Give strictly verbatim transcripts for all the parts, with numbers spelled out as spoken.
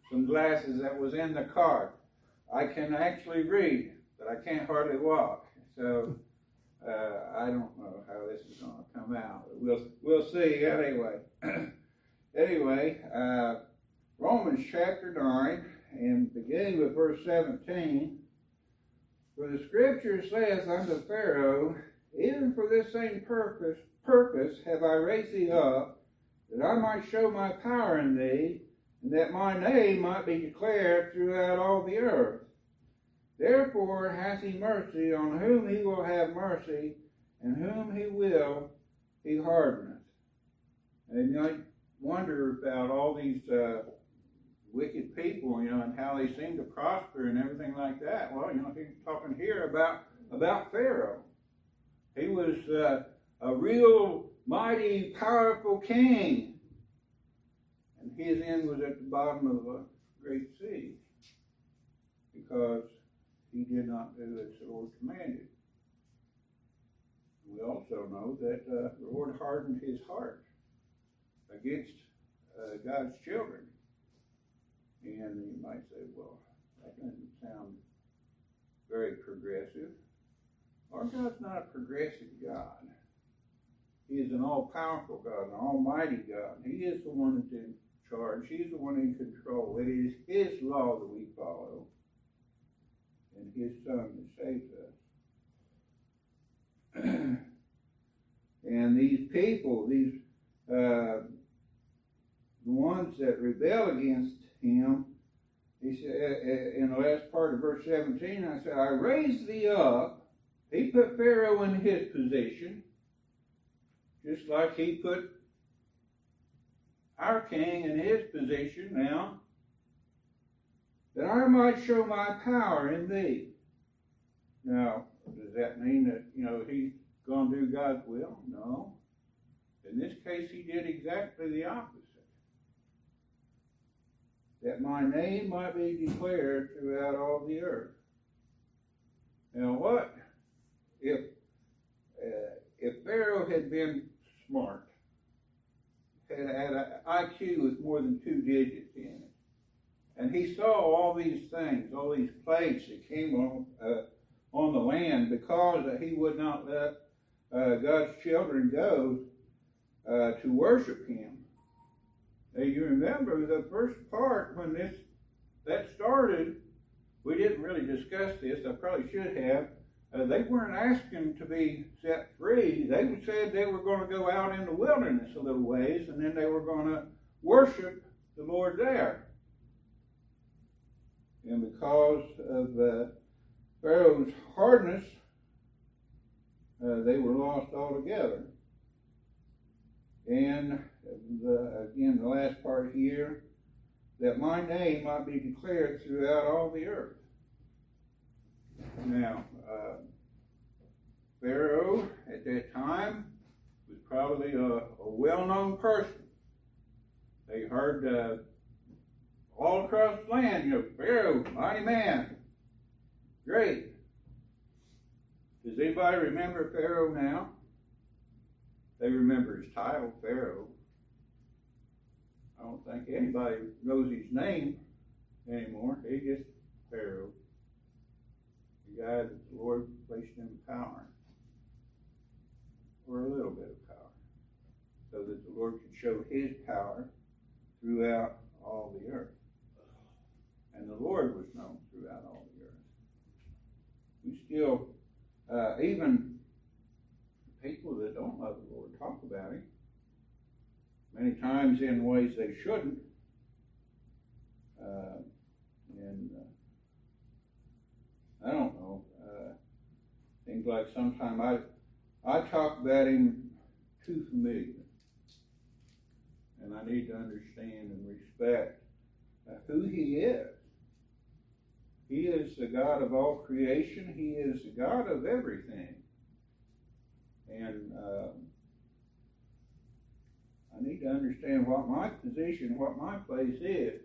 some glasses that was in the cart. I can actually read, but I can't hardly walk. So uh, I don't know how this is going to come out. We'll we'll see anyway. anyway, uh, Romans chapter nine, and beginning with verse seventeen. For the Scripture saith unto Pharaoh, even for this same purpose, purpose have I raised thee up, that I might show my power in thee, and that my name might be declared throughout all the earth. Therefore hath he mercy on whom he will have mercy, and whom he will he hardeneth. And you might wonder about all these uh, wicked people, you know, and how they seem to prosper and everything like that. Well, you know, he's talking here about, about Pharaoh. He was uh, a real mighty, powerful king. And his end was at the bottom of a great sea because he did not do as the Lord commanded. We also know that uh, the Lord hardened his heart against uh, God's children. And you might say, well, that doesn't sound very progressive. Our God's not a progressive God. He is an all-powerful God, an almighty God. He is the one that's in charge. He's the one in control. It is his law that we follow, and his Son that saves us. And these people, these uh, the ones that rebel against him, he said in the last part of verse seventeen, I said, I raised thee up. He put Pharaoh in his position, just like he put our king in his position now, that I might show my power in thee. Now, does that mean that, you know, he's going to do God's will? No. In this case, he did exactly the opposite. That my name might be declared throughout all the earth. Now what if uh, if Pharaoh had been smart, had had an I Q with more than two digits in it, and he saw all these things, all these plagues that came on uh, on the land because he would not let uh, God's children go uh, to worship him. Now you remember the first part when this that started, we didn't really discuss this. I probably should have. Uh, they weren't asking to be set free. They said they were going to go out in the wilderness a little ways, and then they were going to worship the Lord there. And because of uh, Pharaoh's hardness, uh, they were lost altogether. And the, again, the last part here, that my name might be declared throughout all the earth. Now, uh, Pharaoh at that time was probably a, a well-known person. They heard uh, all across the land, you know, Pharaoh, mighty man, great. Does anybody remember Pharaoh now? They remember his title, Pharaoh. I don't think anybody knows his name anymore. He's just Pharaoh, the guy that the Lord placed in power, or a little bit of power, so that the Lord could show his power throughout all the earth. And the Lord was known throughout all the earth. We still, uh, even people that don't love the Lord talk about him, many times in ways they shouldn't. Uh, and uh, I don't know. Uh, things like sometimes I I talk about him too familiar, and I need to understand and respect uh, who he is. He is the God of all creation. He is the God of everything. And uh, I need to understand what my position, what my place is.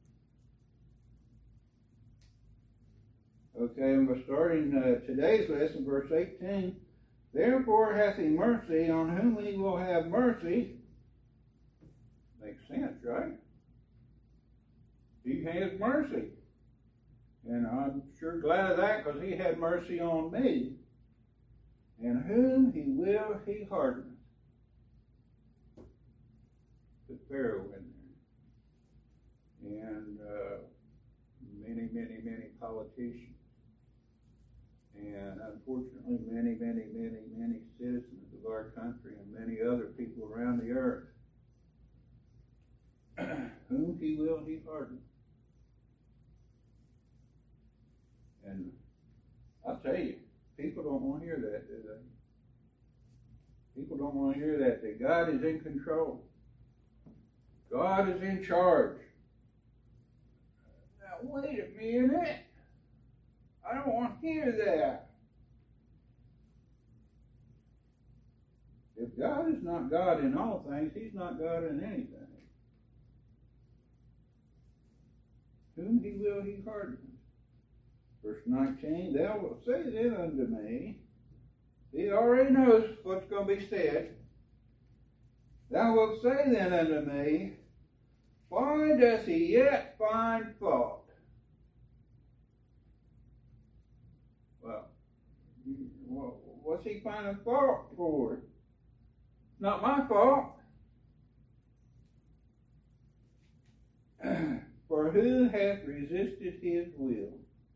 Okay, and we're starting uh, today's lesson, verse eighteen. Therefore hath he mercy on whom he will have mercy. Makes sense, right? He has mercy. And I'm sure glad of that, because he had mercy on me. And whom he will, he hardeneth. Put Pharaoh in there. And uh, many, many, many politicians. And unfortunately, many, many, many, many citizens of our country and many other people around the earth. Whom he will, he hardeneth. And I'll tell you, people don't want to hear that, do they? People don't want to hear that, that God is in control. God is in charge. Now, wait a minute. I don't want to hear that. If God is not God in all things, he's not God in anything. Whom he will, he hardeneth. Verse nineteen, thou wilt say then unto me, he already knows what's going to be said. Thou wilt say then unto me, why does he yet find fault? Well, what's he finding fault for? Not my fault. For who hath resisted his will?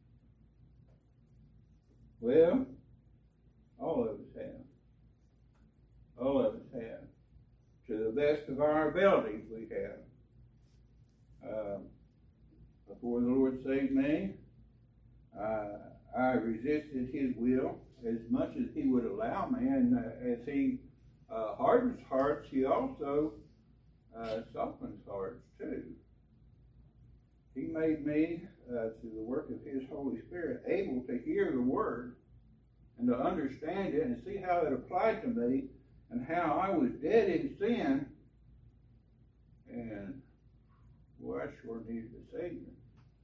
Well, all of us have. All of us have. To the best of our abilities, we have. Uh, before the Lord saved me, uh, I resisted his will as much as he would allow me. And uh, as he uh, hardens hearts, he also uh, softens hearts too. He made me, uh, through the work of his Holy Spirit, able to hear the word and to understand it and see how it applied to me and how I was dead in sin. And, boy, I sure needed a Savior.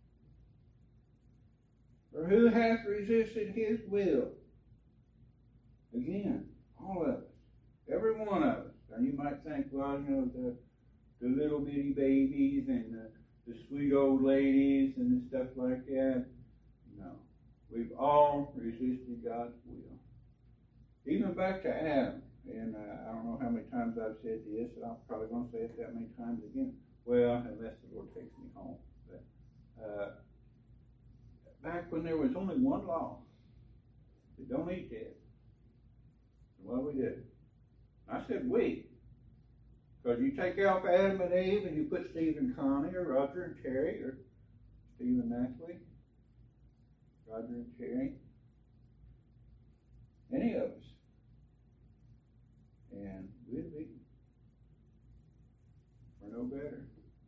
For who hath resisted his will? Again, all of us. Every one of us. And you might think, well, you know, the, the little bitty babies and the the sweet old ladies and stuff like that. No. We've all resisted God's will. Even back to Adam. And uh, I don't know how many times I've said this, and I'm probably going to say it that many times again. Well, unless the Lord takes me home. But, uh, back when there was only one law. That don't eat that. Well, we did. I said we. Because you take out Adam and Eve and you put Steve and Connie or Roger and Terry or Steve and Natalie, Roger and Terry, any of us, and we'd be, we're no better.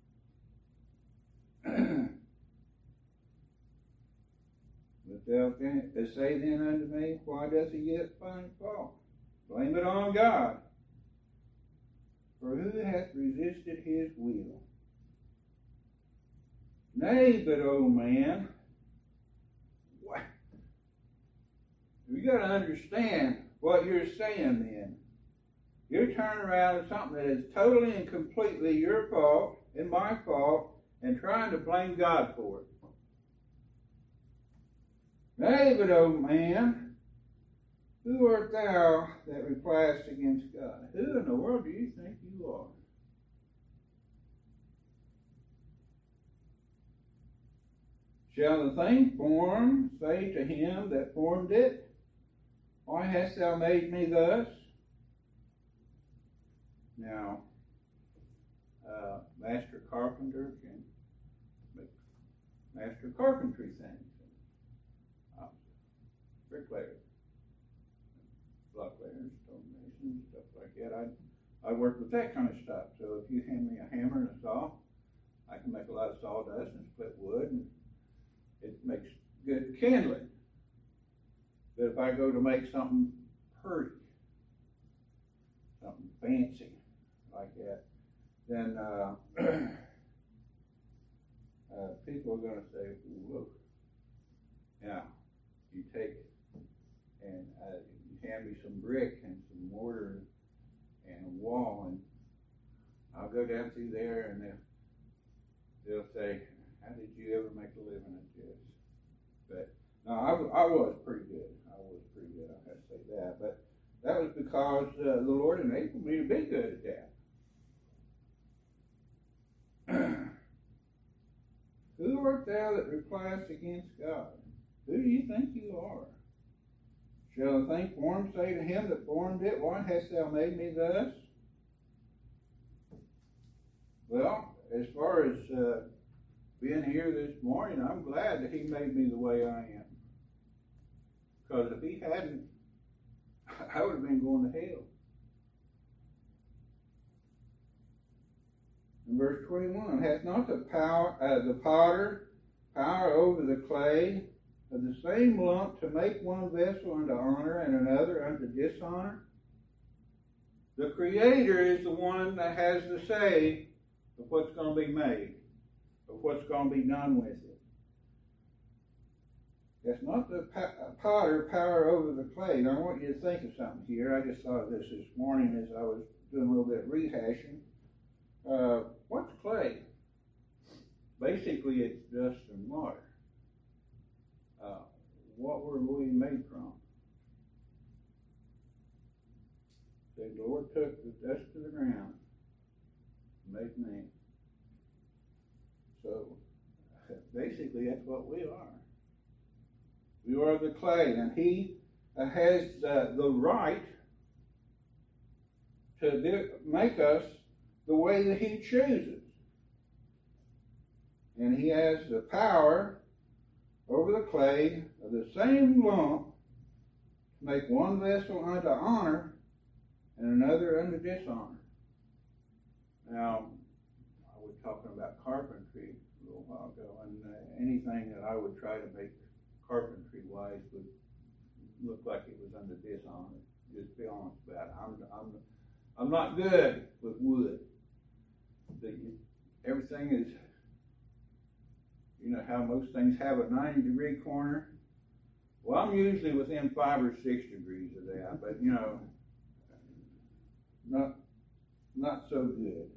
But thou canst say then unto me, why does he yet find fault? Blame it on God. For who hath resisted his will? Nay, but, O man, what? You got to understand what you're saying then. You're turning around to something that is totally and completely your fault and my fault and trying to blame God for it. Nay, but, O man, who art thou that repliest against God? Who in the world do you think you are? Shall the thing formed say to him that formed it, why hast thou made me thus? Now, uh, master carpenter can make master carpentry things. Uh, bricklayers. Blocklayers, stonemasons, stuff like that. I I work with that kind of stuff. So if you hand me a hammer and a saw, I can make a lot of sawdust and split wood, and it makes good kindling. But if I go to make something pretty, something fancy like that, then uh, uh, people are going to say, "Whoa!" Now you take it and uh, hand me some brick and some mortar and a wall, and I'll go down through there and they'll, they'll say, how did you ever make a living at this? But no, I, I was pretty good. I was pretty good. I have to say that. But that was because uh, the Lord enabled me to be good at that. Who art thou that repliest against God? Who do you think you are? Shall the thing formed say to him that formed it, why hast thou made me thus? Well, as far as uh, being here this morning, I'm glad that he made me the way I am. Because if he hadn't, I would have been going to hell. In verse twenty-one, hath not the power, uh, the potter power over the clay of the same lump to make one vessel unto honor and another unto dishonor? The Creator is the one that has the say of what's going to be made, of what's going to be done with it. That's not the potter power over the clay. Now I want you to think of something here. I just thought of this this morning as I was doing a little bit of rehashing. Uh, what's clay? Basically, it's dust and water. Uh, what were we made from? The Lord took the dust of the ground and made man. So, basically, that's what we are. We are the clay, and He uh, has uh, the right to do, make us the way that He chooses. And He has the power over the clay of the same lump to make one vessel unto honor and another unto dishonor. Now, I was talking about carpentry a little while ago, and uh, anything that I would try to make carpentry-wise would look like it was under dishonor. Just be honest about it. I'm, I'm, I'm not good with wood. The, everything is, you know how most things have a ninety degree corner? Well, I'm usually within five or six degrees of that, but you know, not, not so good.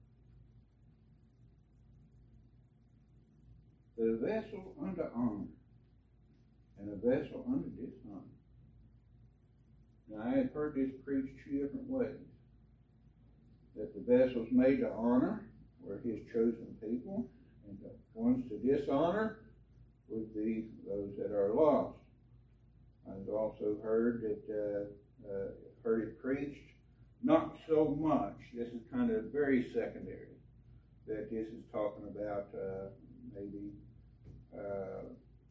The vessel unto honor and a vessel unto dishonor. Now, I had heard this preached two different ways. That the vessels made to honor were His chosen people, and the ones to dishonor would be those that are lost. I've also heard that, uh, uh, heard it preached, not so much. This is kind of very secondary. That this is talking about uh, maybe uh,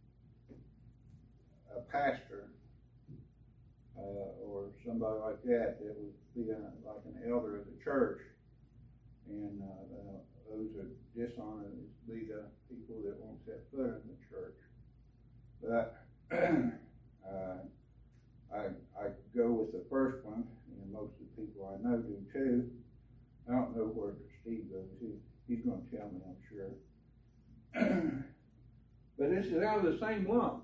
a pastor uh, or somebody like that that would be a, like an elder of the church, and uh, uh, those are dishonor be the people that won't set foot in the church. But uh, I I go with the first one, and most of the people I know do too. I don't know where Steve goes. He, he's going to tell me, I'm sure. But this is out of the same lump.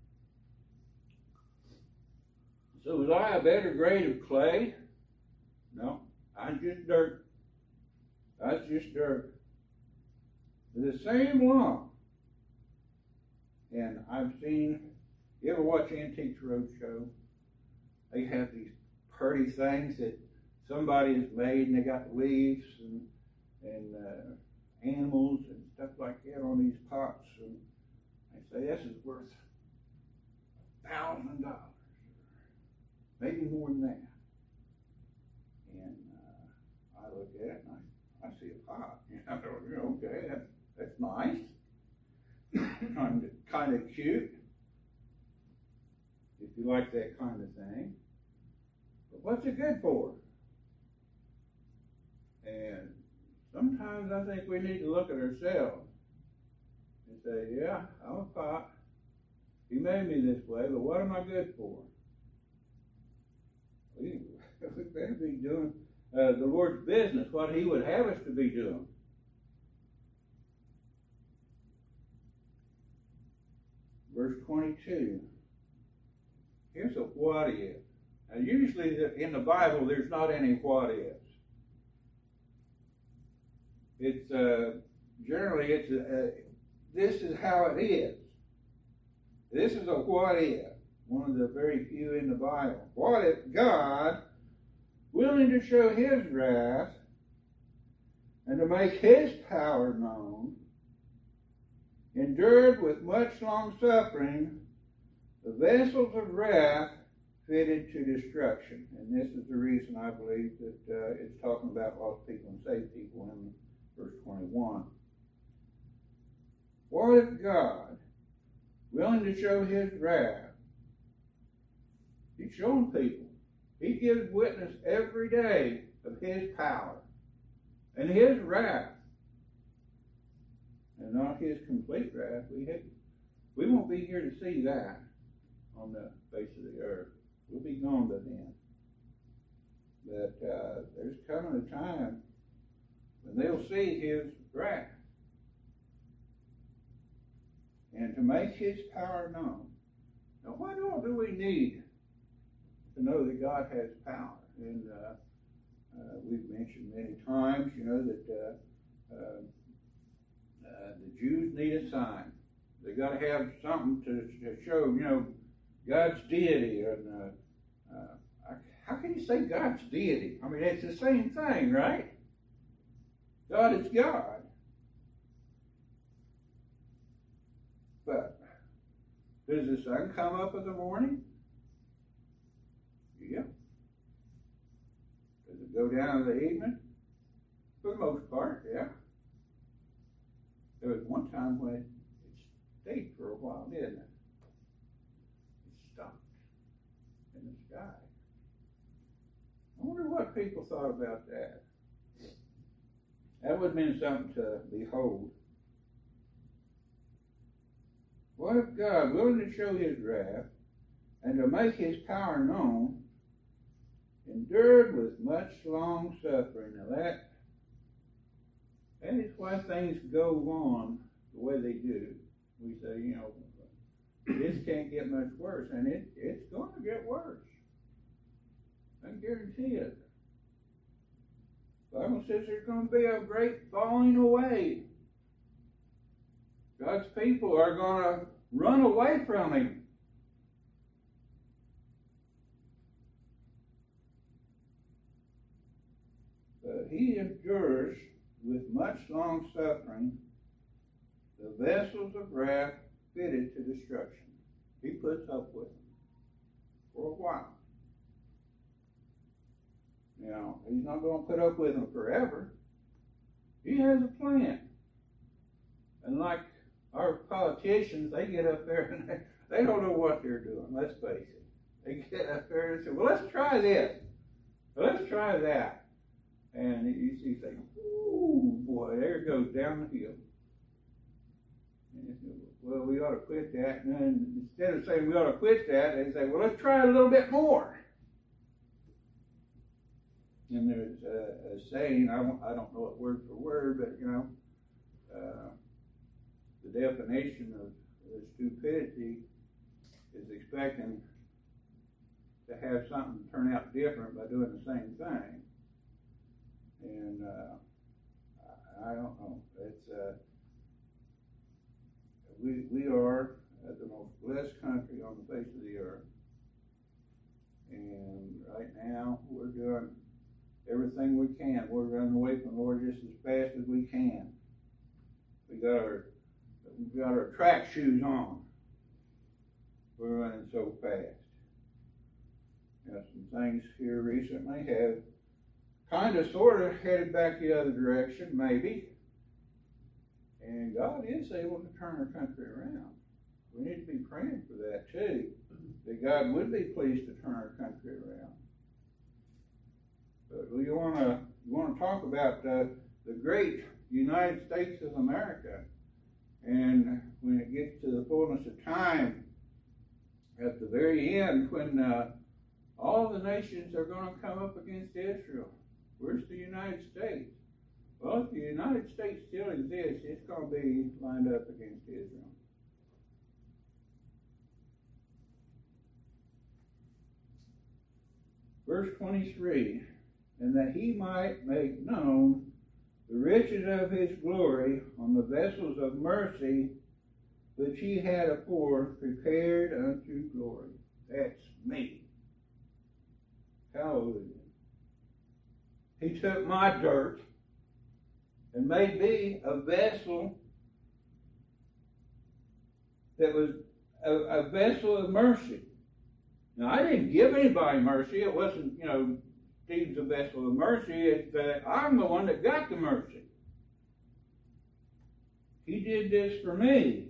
So was I a better grade of clay? No, I'm just dirt. That's just dirt. The same lump. And I've seen, you ever watch Antiques Roadshow? They have these pretty things that somebody has made, and they got leaves and and uh, animals and stuff like that on these pots, and they say this is worth a thousand dollars, maybe more than that. And uh, I look at it and I, I see a pot. You know, okay, that's that's nice, kind of kind of cute, if you like that kind of thing. But what's it good for? And sometimes I think we need to look at ourselves and say, yeah, I'm a pot. He made me this way, but what am I good for? We, we better be doing uh, the Lord's business, what He would have us to be doing. Verse twenty-two. Here's a what if. Now, usually in the Bible, there's not any what ifs. It's uh, generally it's a, a, this is how it is. This is a what if. One of the very few in the Bible. What if God, willing to show his wrath and to make his power known, endured with much long suffering the vessels of wrath fitted to destruction. And this is the reason I believe that uh, it's talking about lost people and saved people in verse twenty-one. What if God, willing to show his wrath, he's showing people. He gives witness every day of his power and his wrath. And not his complete wrath. We have, we won't be here to see that on the face of the earth. We'll be gone by then. But uh, there's coming a time when they'll see his wrath. And to make his power known. Now, what all do we need to know that God has power? And uh, uh, we've mentioned many times, you know, that uh, uh, uh, the Jews need a sign. They got to have something to, to show, you know, God's deity. And uh, uh, how can you say God's deity? I mean, it's the same thing, right? God is God. But does the sun come up in the morning? Yeah. Does it go down in the evening? For the most part, yeah. There was one time when it stayed for a while, didn't it? It stopped in the sky. I wonder what people thought about that. That would have been something to behold. What if God, willing to show his wrath and to make his power known, endured with much long suffering? Now that, that is why things go on the way they do. We say, you know, this can't get much worse, and it, it's going to get worse. I can guarantee it. The Bible says there's going to be a great falling away. God's people are going to run away from him. But he endures with much long suffering the vessels of wrath fitted to destruction. He puts up with them for a while. Now, he's not going to put up with them forever. He has a plan. And like our politicians, they get up there and they, they don't know what they're doing, let's face it. They get up there and say, well, let's try this. Let's try that. And you see, say, ooh, boy, there it goes down the hill. And you say, well, we ought to quit that. And then instead of saying we ought to quit that, they say, well, let's try it a little bit more. And there's a, a saying, I don't, I don't know it word for word, but, you know, uh, the definition of, of stupidity is expecting to have something turn out different by doing the same thing. And uh, I, I don't know. It's uh, we we are uh, the most blessed country on the face of the earth, and right now we're doing everything we can. We're running away from the Lord just as fast as we can. We got our We've got our track shoes on. We're running so fast. You know, some things here recently have kind of sort of headed back the other direction, maybe. And God is able to turn our country around. We need to be praying for that too. That God would be pleased to turn our country around. But we want to we want to talk about uh, the great United States of America. And when it gets to the fullness of time, at the very end, when uh, all the nations are going to come up against Israel, where's the United States? Well, if the United States still exists, it's going to be lined up against Israel. Verse twenty-three, and that he might make known the riches of his glory on the vessels of mercy, which he had afore prepared unto glory. That's me. Hallelujah. He took my dirt and made me a vessel that was a, a vessel of mercy. Now, I didn't give anybody mercy. It wasn't, you know, Steve's a vessel of mercy. It's that I'm the one that got the mercy. He did this for me.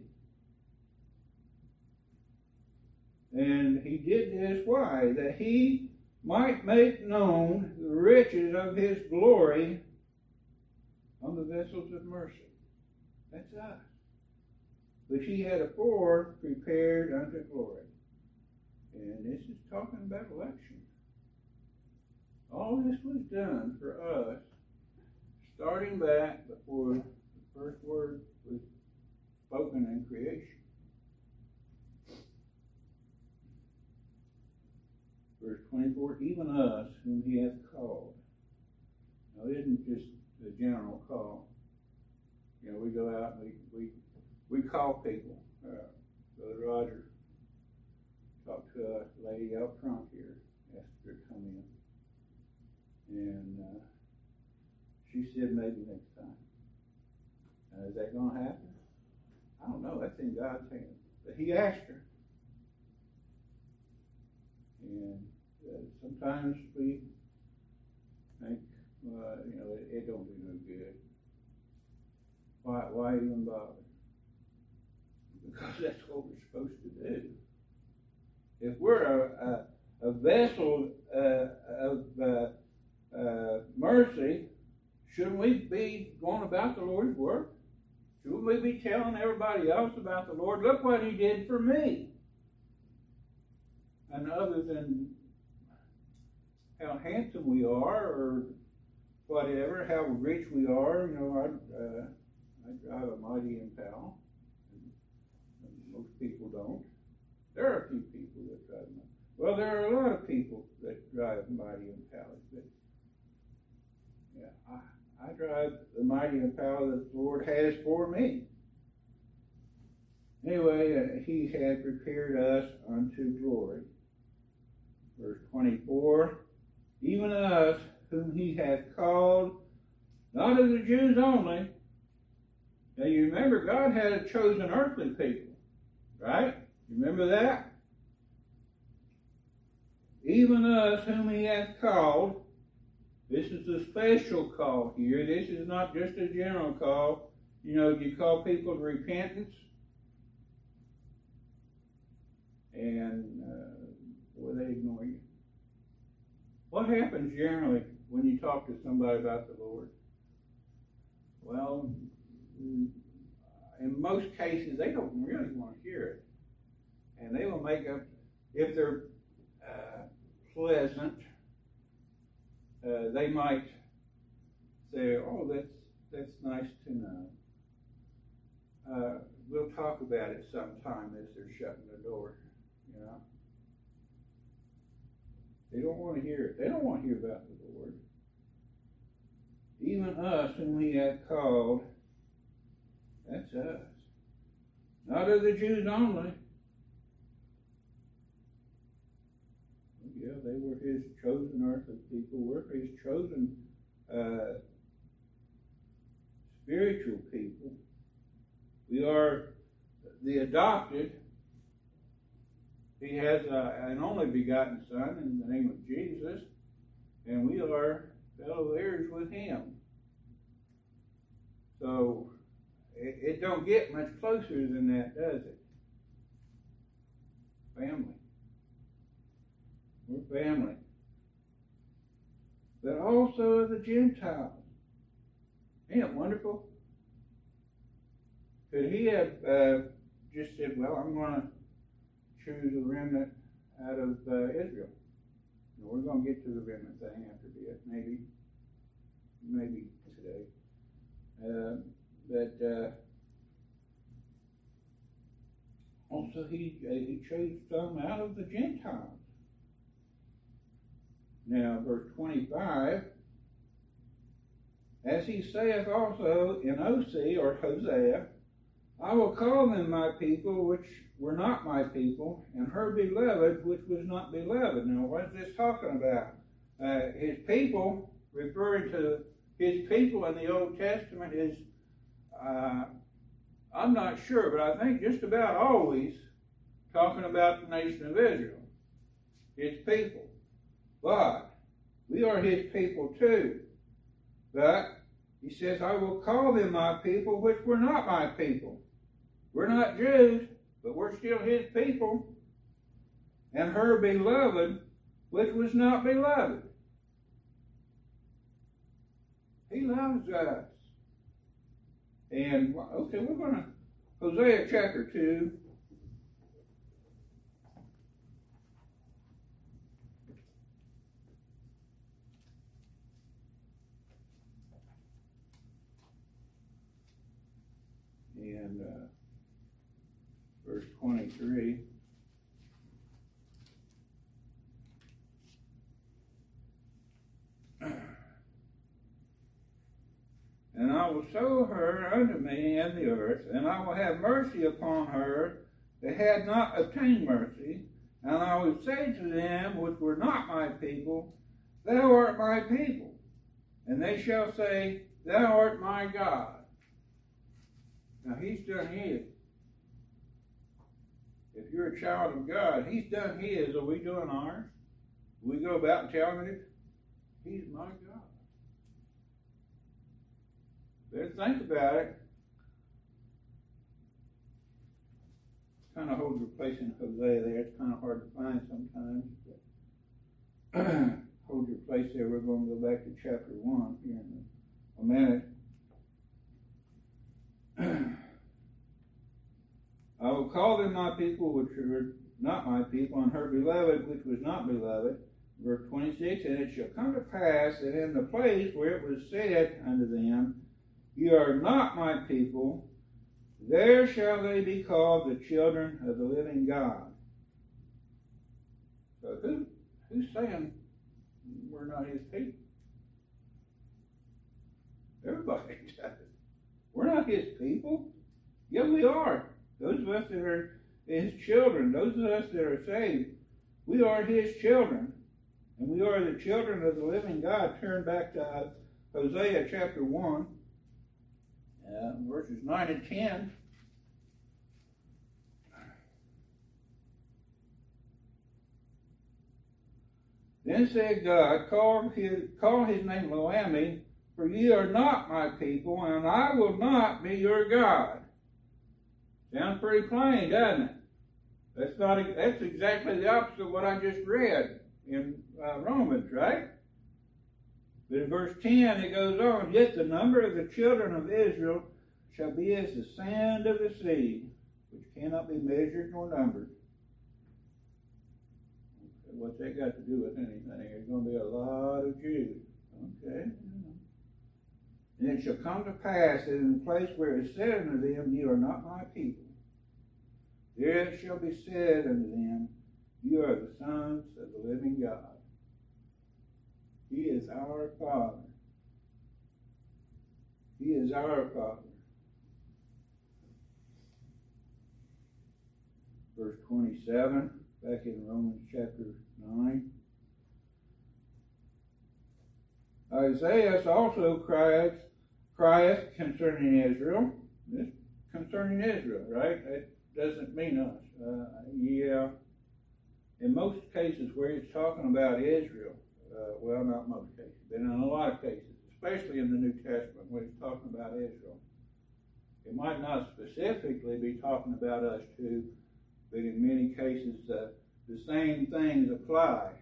And he did this, why? That he might make known the riches of his glory on the vessels of mercy. That's us. Which he had afore prepared unto glory. And this is talking about election. All this was done for us, starting back before the first word was spoken in creation. Verse twenty-four, even us whom he hath called. Now it isn't just the general call. You know, we go out and we we, we call people. Uh, Brother Roger talked to a lady out front here, asked her to come in. And uh, she said maybe next time. Now, is that going to happen? I don't know. That's in God's hands. But he asked her. And uh, sometimes we think, uh, you know, it, it don't do no good. Why, why even bother? Because that's what we're supposed to do. If we're a, a, a vessel uh, of uh, uh, mercy, shouldn't we be going about the Lord's work? Shouldn't we be telling everybody else about the Lord? Look what he did for me. And other than how handsome we are or whatever, how rich we are, you know, I, uh, I drive a Mighty Impala. Most people don't. There are a few people that drive them. Well, there are a lot of people that drive Mighty Impalas. But yeah, I, I drive the Mighty Impala that the Lord has for me. Anyway, uh, he had prepared us unto glory. Verse twenty-four, even us whom he hath called, not of the Jews only. Now you remember God had chosen earthly people, right? Remember that? Even us whom he hath called. This is a special call here. This is not just a general call. You know, you call people to repentance. And, uh, boy, they ignore you. What happens generally when you talk to somebody about the Lord? Well, in most cases, they don't really want to hear it. And they will make up, if they're uh, pleasant, uh, they might say, oh, that's that's nice to know. Uh, we'll talk about it sometime as they're shutting the door, you know. They don't want to hear it. They don't want to hear about the Lord. Even us whom he hath called, that's us. Not of the Jews only. Yeah, they were his chosen earthly people. We're his chosen uh, spiritual people. We are the adopted. He has a, an only begotten Son in the name of Jesus, and we are fellow heirs with him. So it, it don't get much closer than that, does it? Family. We're family. But also of the Gentiles. Ain't it wonderful? Could he have uh, just said, well, I'm going to choose a remnant out of uh, Israel? You know, we're going to get to the remnant thing after a bit, maybe, maybe today. Uh, but uh, also he uh, he chose some out of the Gentiles. Now, verse twenty-five, As he saith also in Osee or Hosea, I will call them my people which were not my people, and her beloved which was not beloved. Now what is this talking about? Uh, his people, referring to his people in the Old Testament, is, uh, I'm not sure, but I think just about always talking about the nation of Israel, his people. But we are his people too. But he says, I will call them my people which were not my people. We're not Jews, but we're still his people. And her beloved which was not beloved. He loves us. And, okay, we're going to, Hosea chapter two. And uh, verse twenty-three. And I will sow her unto me in the earth, and I will have mercy upon her that had not obtained mercy, and I will say to them which were not my people, Thou art my people, and they shall say, Thou art my God. Now he's done his. If you're a child of God, he's done his. Are we doing ours? We go about and telling him, He's my God. Better think about it. Kind of holds your place in Hosea there. It's kind of hard to find sometimes. But hold your place there. We're going to go back to chapter one here in a minute. I will call them my people which were not my people, and her beloved which was not beloved. Verse twenty-six, and it shall come to pass that in the place where it was said unto them, Ye are not my people, there shall they be called the children of the living God. So who, who's saying we're not his people? Everybody does. We're not his people. Yeah, we are. Those of us that are his children, those of us that are saved, we are his children. And we are the children of the living God. Turn back to uh, Hosea chapter one, uh, verses nine and ten. Then said God, call his, call his name Lo-Ammi, for ye are not my people, and I will not be your God. Sounds pretty plain, doesn't it? That's not. That's exactly the opposite of what I just read in uh, Romans, right? But in verse ten it goes on, Yet the number of the children of Israel shall be as the sand of the sea, which cannot be measured nor numbered. Okay, what's that got to do with anything? There's going to be a lot of Jews. Okay. And it shall come to pass that in the place where it is said unto them, Ye are not my people, there it shall be said unto them, You are the sons of the living God. He is our Father. He is our Father. Verse twenty-seven, back in Romans chapter nine. Isaiah also crieth, crieth concerning Israel. This concerning Israel, right? That doesn't mean us. Uh, yeah. In most cases where it's talking about Israel, uh, well, not most cases, but in a lot of cases, especially in the New Testament when it's talking about Israel, it might not specifically be talking about us too, but in many cases uh, the same things apply.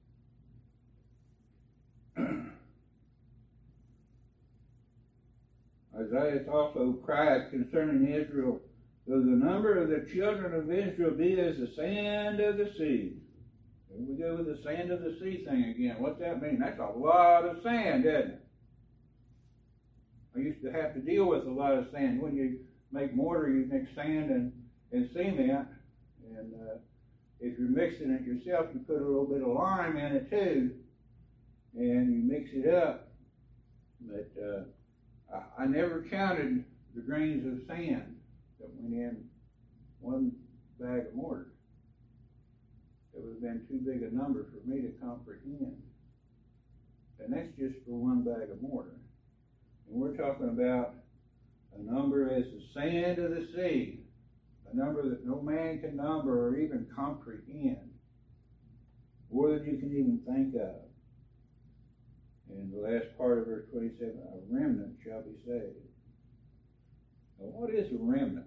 Isaiah also cried concerning Israel, Though the number of the children of Israel be as the sand of the sea. Here we go with the sand of the sea thing again. What's that mean? That's a lot of sand, isn't it? I used to have to deal with a lot of sand. When you make mortar, you mix sand and, and cement. And uh, if you're mixing it yourself, you put a little bit of lime in it too. And you mix it up. But uh, I, I never counted the grains of sand that went in one bag of mortar. It would have been too big a number for me to comprehend. And that's just for one bag of mortar. And we're talking about a number as the sand of the sea, a number that no man can number or even comprehend, more than you can even think of. And the last part of verse twenty-seven, a remnant shall be saved. Now, what is a remnant?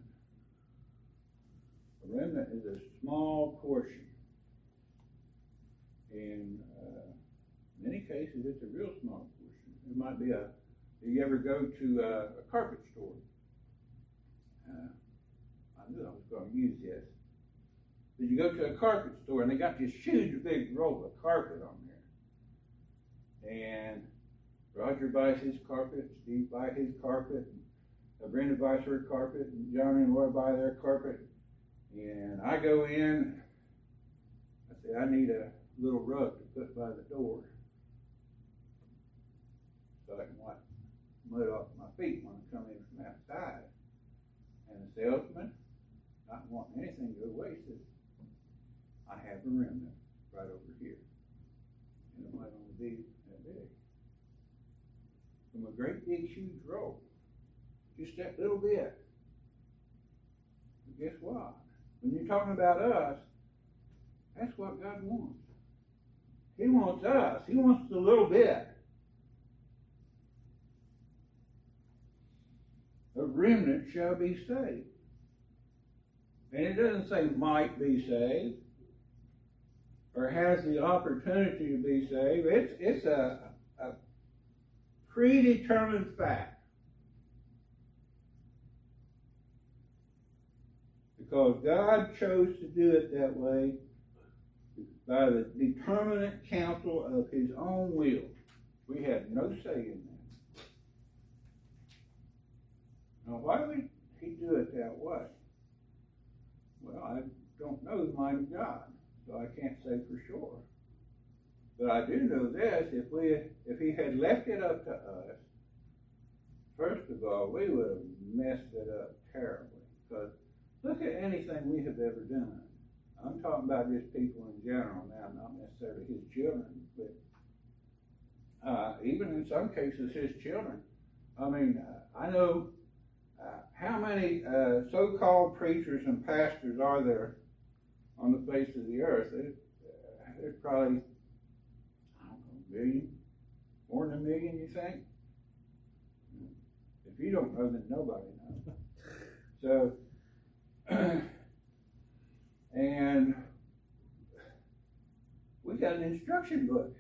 A remnant is a small portion. In uh, many cases, it's a real small portion. It might be a, do you ever go to a, a carpet store? Uh, I knew I was going to use this. Did you go to a carpet store and they got this huge big roll of carpet on there? And Roger buys his carpet, Steve buys his carpet, and Brenda buys her carpet, and John and Laura buy their carpet. And I go in, I say, I need a little rug to put by the door so I can wipe mud off my feet when I come in from outside. And the salesman, not wanting anything to go wasted, I have a remnant right over here. And it might only be that big. From a great big huge roll. Just that little bit. But guess what? When you're talking about us, that's what God wants. He wants us. He wants the little bit. A remnant shall be saved. And it doesn't say might be saved or has the opportunity to be saved. It's, it's a, a predetermined fact. Because God chose to do it that way by the determinate counsel of his own will. We had no say in that. Now, why would he do it that way? Well, I don't know the mind of God, so I can't say for sure. But I do know this, if we if he had left it up to us, first of all, we would have messed it up terribly. Because look at anything we have ever done. I'm talking about just people in general now, not necessarily his children, but uh, even in some cases his children. I mean, uh, I know uh, how many uh, so-called preachers and pastors are there on the face of the earth. There's, uh, there's probably, I don't know, a million, more than a million, you think? If you don't know, then nobody knows. So, and we got an instruction book.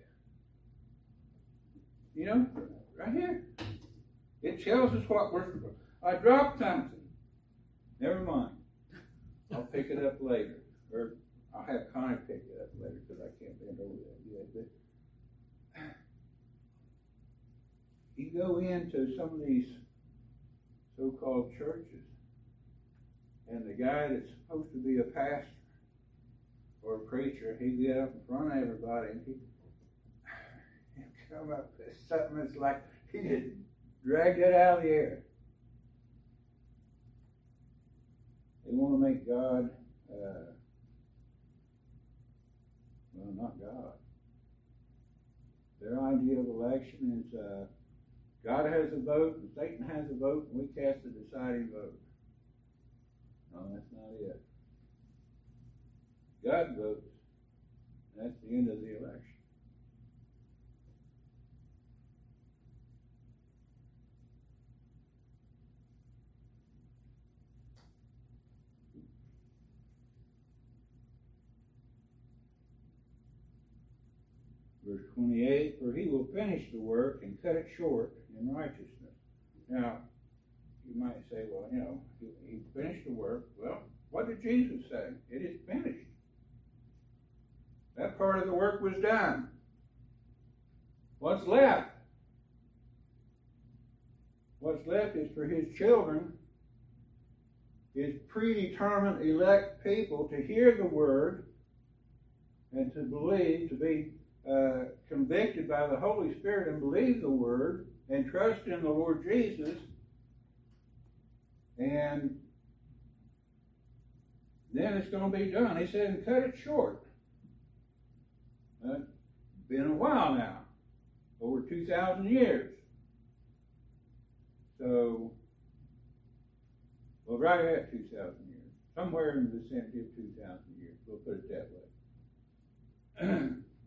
You know, right here. It tells us what we're supposed to do. I dropped something. Never mind. I'll pick it up later. Or I'll have Connie pick it up later because I can't bend over that yet. But you go into some of these so-called churches, and the guy that's supposed to be a pastor or a preacher, he'd get up in front of everybody and he'd, he'd come up with something that's like he just dragged it out of the air. They want to make God, uh, well, not God. Their idea of election is uh, God has a vote and Satan has a vote and we cast the deciding vote. No, that's not it. God votes. That's the end of the election. Verse twenty-eight, for he will finish the work and cut it short in righteousness. Now, you might say, well, you know, he, he finished the work. Well, what did Jesus say? It is finished. That part of the work was done. What's left? What's left is for his children, his predetermined elect people, to hear the word and to believe, to be uh, convicted by the Holy Spirit and believe the word and trust in the Lord Jesus, and then it's going to be done. He said, and cut it short. Uh, been a while now, over two thousand years. So, well, right at two thousand years, somewhere in the vicinity of two thousand years, we'll put it that way.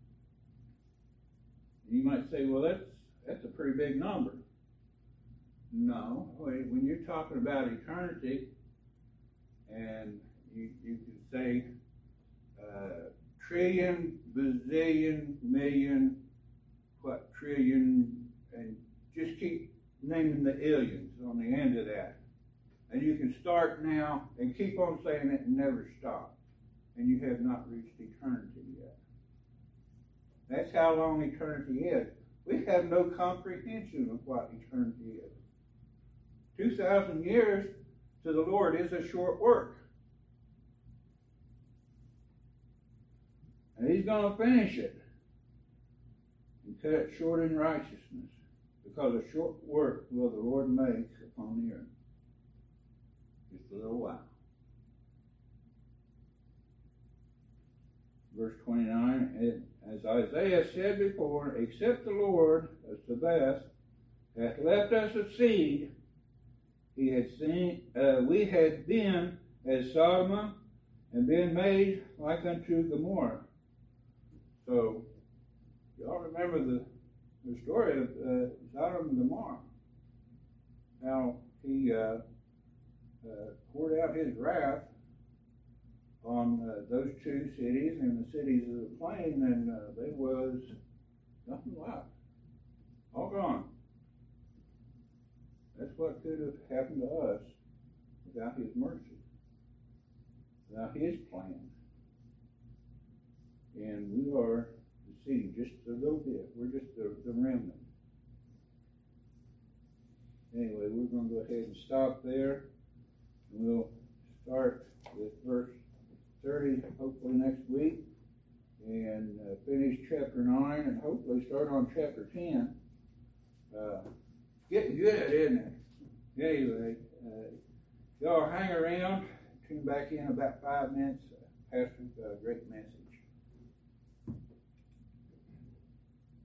You might say, well, that's that's a pretty big number. No, when you're talking about eternity, and you, you can say uh, trillion, bazillion, million, what, trillion, and just keep naming the illions on the end of that. And you can start now and keep on saying it and never stop. And you have not reached eternity yet. That's how long eternity is. We have no comprehension of what eternity is. two thousand years to the Lord is a short work. And He's going to finish it and cut it short in righteousness, because a short work will the Lord make upon the earth. Just a little while. Verse twenty-nine, as Isaiah said before, except the Lord of Sabaoth hath left us a seed, he had seen, uh, we had been as Sodom and been made like unto Gomorrah. So, y'all remember the, the story of uh, Sodom and Gomorrah, how he uh, uh, poured out his wrath on uh, those two cities and the cities of the plain, and uh, there was nothing left. All gone. That's what could have happened to us without His mercy, without His plan. And we are the seed, just a little bit. We're just the, the remnant. Anyway, we're going to go ahead and stop there. And we'll start with verse thirty, hopefully next week, and uh, finish chapter nine, and hopefully start on chapter ten. Uh, getting good, isn't it? Anyway, uh, y'all hang around. Tune back in about five minutes. Pastor's got a great message.